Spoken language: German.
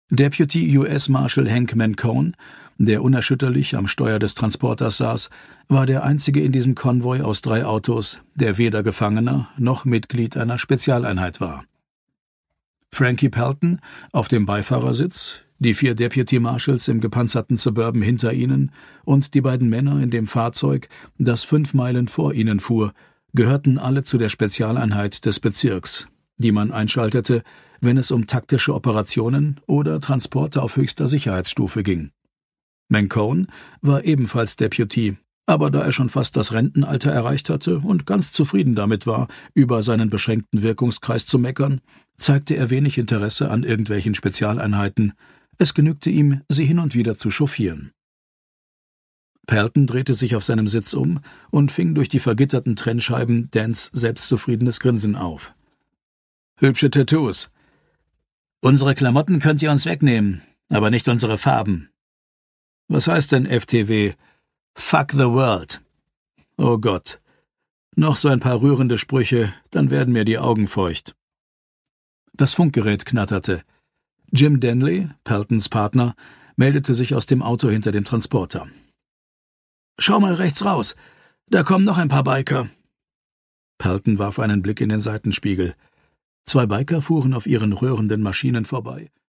Deputy US Marshal Hank Mancone, der unerschütterlich am Steuer des Transporters saß, war der einzige in diesem Konvoi aus 3 Autos, der weder Gefangener noch Mitglied einer Spezialeinheit war. Frankie Pelton auf dem Beifahrersitz, die 4 Deputy Marshals im gepanzerten Suburban hinter ihnen und die beiden Männer in dem Fahrzeug, das 5 Meilen vor ihnen fuhr, gehörten alle zu der Spezialeinheit des Bezirks, die man einschaltete, wenn es um taktische Operationen oder Transporte auf höchster Sicherheitsstufe ging. Mancone war ebenfalls Deputy, aber da er schon fast das Rentenalter erreicht hatte und ganz zufrieden damit war, über seinen beschränkten Wirkungskreis zu meckern, zeigte er wenig Interesse an irgendwelchen Spezialeinheiten. Es genügte ihm, sie hin und wieder zu chauffieren. Pelton drehte sich auf seinem Sitz um und fing durch die vergitterten Trennscheiben Dans selbstzufriedenes Grinsen auf. »Hübsche Tattoos. Unsere Klamotten könnt ihr uns wegnehmen, aber nicht unsere Farben.« »Was heißt denn FTW? Fuck the world.« »Oh Gott. Noch so ein paar rührende Sprüche, dann werden mir die Augen feucht.« Das Funkgerät knatterte. Jim Denley, Peltons Partner, meldete sich aus dem Auto hinter dem Transporter. »Schau mal rechts raus. Da kommen noch ein paar Biker.« Pelton warf einen Blick in den Seitenspiegel. 2 Biker fuhren auf ihren röhrenden Maschinen vorbei.